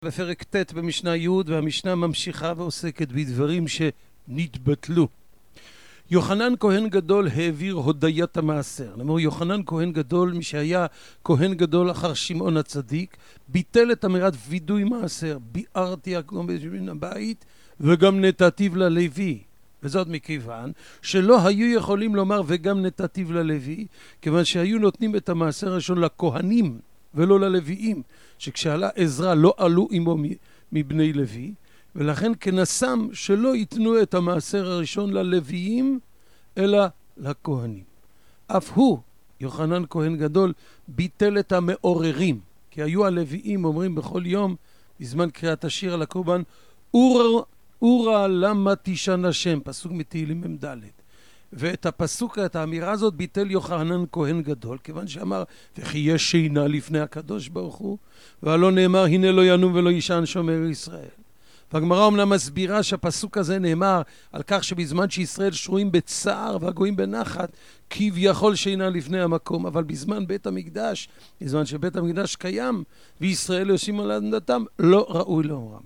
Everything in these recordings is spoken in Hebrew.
בפרק ט' במשנה י', והמשנה ממשיכה ועוסקת בדברים שנתבטלו. יוחנן כהן גדול העביר הודיית המעשר. למור יוחנן כהן גדול, מי שהיה כהן גדול אחר שמעון הצדיק, ביטל את אמירת וידוי מעשר. ביארתי הקדום מן הבית וגם נתתיו ללוי. וזאת מכיוון שלא היו יכולים לומר וגם נתתיו ללוי, כיוון שהיו נותנים את המעשר הראשון לכהנים ולא ללוויים, שכשעלה עזרא לא עלו עמו מבני לוי, ולכן כנסם שלא ייתנו את המעשר הראשון ללוויים אלא לכהנים. אף הוא, יוחנן כהן גדול, ביטל את המעוררים, כי היו הלוויים אומרים בכל יום בזמן קריאת השיר על הקורבן, אורה למה תישן השם, פסוק מתהילים מ"ד. ואת הפסוק, את האמירה הזאת, ביטל יוחנן כהן גדול, כיוון שאמר וכי יש שינה לפני הקדוש ברוך הוא, והלא נאמר הנה לא ינום ולא יישן שומר ישראל. והגמרא אומנם מסבירה שהפסוק הזה נאמר על כך שבזמן שישראל שרויים בצער והגויים בנחת, כביכול שינה לפני המקום, אבל בזמן בית המקדש, בזמן שבית המקדש קיים וישראל יושבים על אדמתם, לא ראוי לאומרם.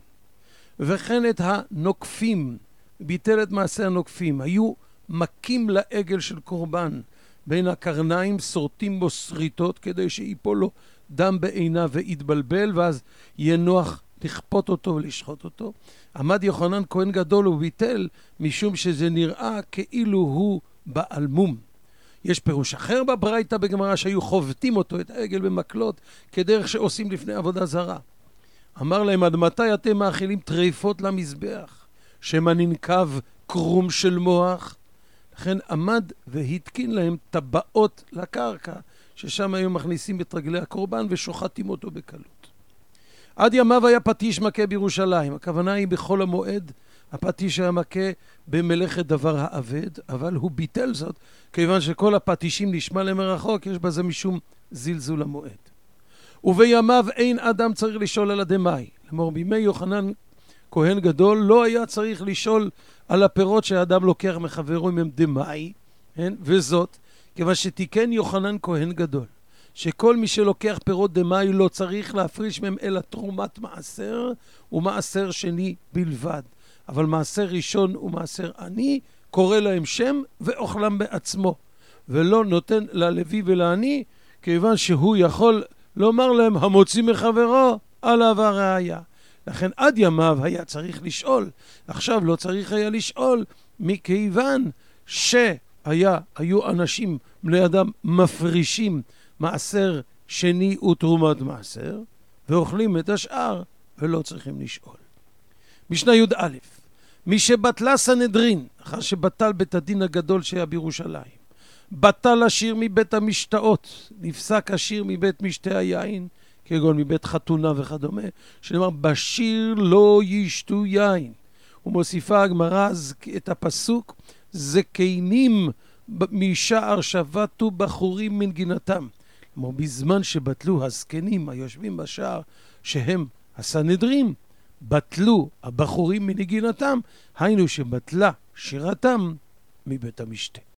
וכן את הנוקפים, ביטל את מעשה הנוקפים, היו מכים לעגל של קורבן בין הקרניים, שורטים בו שריטות כדי שיפול לו דם בעיניו ויתבלבל, ואז יהיה נוח לכפות אותו ולשחוט אותו. עמד יוחנן כהן גדול וביטל משום שזה נראה כאילו הוא בעל מום. יש פירוש אחר בברייתא בגמרא שהיו חובטים אותו, את העגל במקלות, כדרך שעושים לפני עבודה זרה. אמר להם, עד מתי אתם מאכילים טרפות למזבח, שמא ננקב קרום של מוח? לכן עמד והתקין להם טבעות לקרקע, ששם היו מכניסים את רגלי הקורבן ושוחטים אותו בקלות. עד ימיו היה פטיש מכה בירושלים. הכוונה היא בכל המועד, הפטיש היה מכה במלאכת דבר האבד, אבל הוא ביטל זאת, כיוון שכל הפטישים נשמע למרחוק, יש בזה משום זלזול המועד. ובימיו אין אדם צריך לשאול על הדמאי. למור בימי יוחנן כהן גדול לא היה צריך לשאול על הפירות שהאדם לוקח מחברו אם הם דמאי, וזאת כיוון שתיקן יוחנן כהן גדול, שכל מי שלוקח פירות דמאי לא צריך להפריש מהם אלא תרומת מעשר ומעשר שני בלבד. אבל מעשר ראשון ומעשר עני קורא להם שם ואוכלם בעצמו, ולא נותן ללוי ולעני, כיוון שהוא יכול לומר להם המוציא מחברו עליו הראיה. לכן עד ימיו היה צריך לשאול, עכשיו לא צריך היה לשאול, מכיוון שהיו אנשים בני אדם מפרישים מעשר שני ותרומת מעשר, ואוכלים את השאר ולא צריכים לשאול. משנה י"א, מי שבטלה סנהדרין, אחר שבטל בית הדין הגדול שהיה בירושלים, בטל השיר מבית המשתאות, נפסק השיר מבית משתה היין, כגון מבית חתונה וכדומה, שנאמר בשיר לא ישתו יין. ומוסיפה הגמרא את הפסוק, זקנים משער שבתו בחורים מנגינתם. כמו בזמן שבטלו הזקנים היושבים בשער, שהם הסנהדרין, בטלו הבחורים מנגינתם, היינו שבטלה שירתם מבית המשתה.